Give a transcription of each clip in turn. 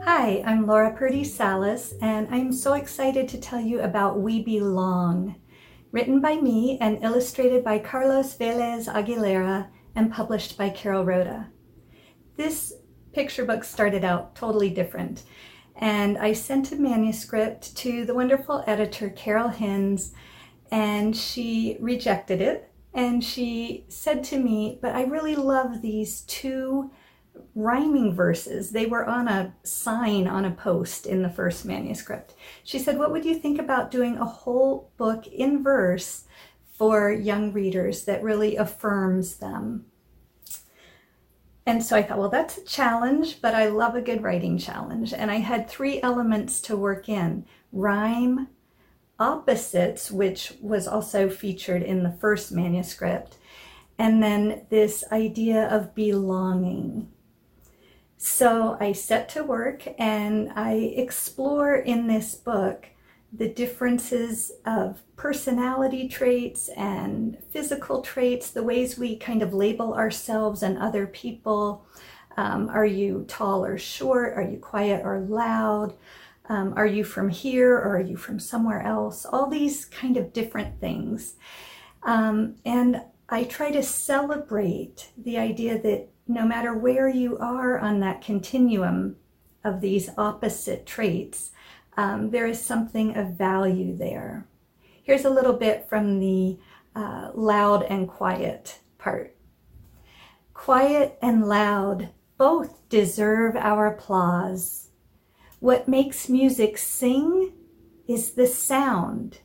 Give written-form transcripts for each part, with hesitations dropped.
Hi, I'm Laura Purdy Salas, and I'm so excited to tell you about We Belong, written by me and illustrated by Carlos Vélez Aguilera and published by Carol Rhoda. This picture book started out totally different, and I sent a manuscript to the wonderful editor Carol Hinz, and she rejected it, and she said to me, but I really love these two rhyming verses. They were on a sign on a post in the first manuscript. She said, what would you think about doing a whole book in verse for young readers that really affirms them? And so I thought, well, that's a challenge, but I love a good writing challenge. And I had three elements to work in: rhyme, opposites, which was also featured in the first manuscript, and then this idea of belonging. So I set to work and I explore in this book the differences of personality traits and physical traits, the ways we kind of label ourselves and other people. Are you tall or short? Are you quiet or loud? Are you from here or are you from somewhere else? All these kind of different things. And I try to celebrate the idea that no matter where you are on that continuum of these opposite traits, there is something of value there. Here's a little bit from the loud and quiet part. Quiet and loud both deserve our applause. What makes music sing is the sound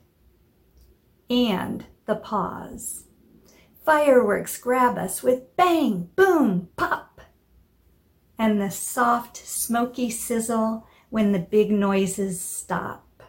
and the pause. Fireworks grab us with bang, boom, pop, and the soft, smoky sizzle when the big noises stop.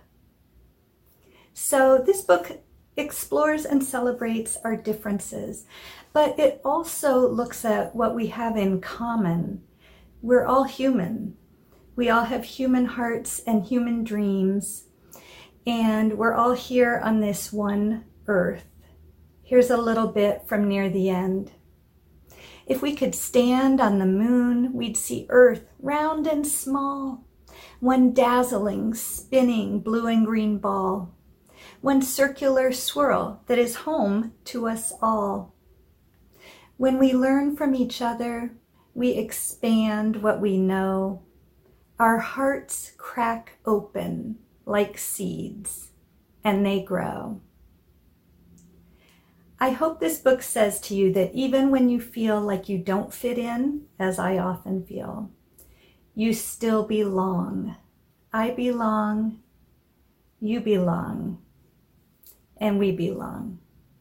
So this book explores and celebrates our differences, but it also looks at what we have in common. We're all human. We all have human hearts and human dreams, and we're all here on this one earth. Here's a little bit from near the end. If we could stand on the moon, we'd see Earth round and small, one dazzling, spinning blue and green ball, one circular swirl that is home to us all. When we learn from each other, we expand what we know. Our hearts crack open like seeds, and they grow. I hope this book says to you that even when you feel like you don't fit in, as I often feel, you still belong. I belong, you belong, and we belong.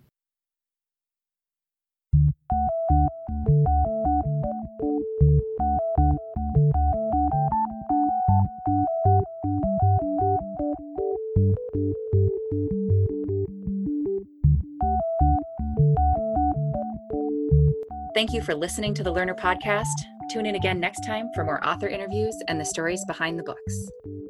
Thank you for listening to the Learner Podcast. Tune in again next time for more author interviews and the stories behind the books.